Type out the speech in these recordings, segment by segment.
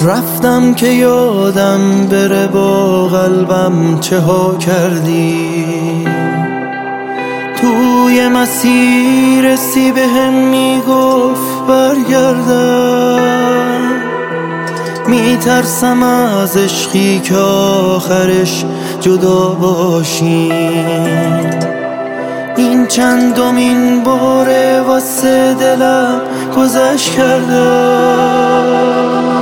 رفتم که یادم بره با قلبم چه ها کردی. توی مسیر سی بهم میگفت برگردم، میترسم از عشقی که آخرش جدا باشیم. این چندمین باره واسه دلم گذشت کردم.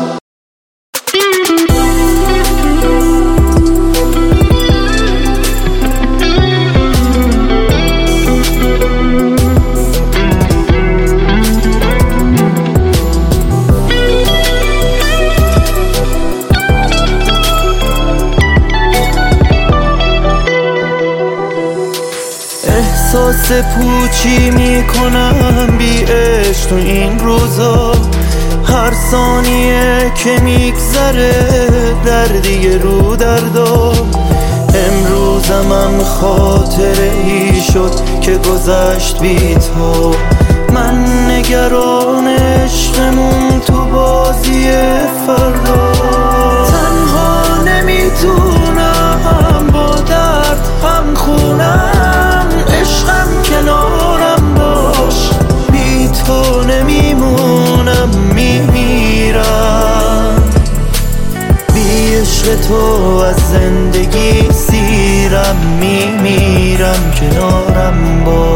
احساس پوچی میکنم بی عشق تو این روزا. هر ثانیه که میگذره دردی رو دردا. امروزم خاطره ای شد که گذشت بی تو. من نگران عشقمون تو بازی فردا. تنها نمیتونم با درد هم خونم، عشقم کنارم باش، بی تو نمیمونم، میمیرم. بی عشق تو از زندگی سیرم، میمیرم کنارم باش.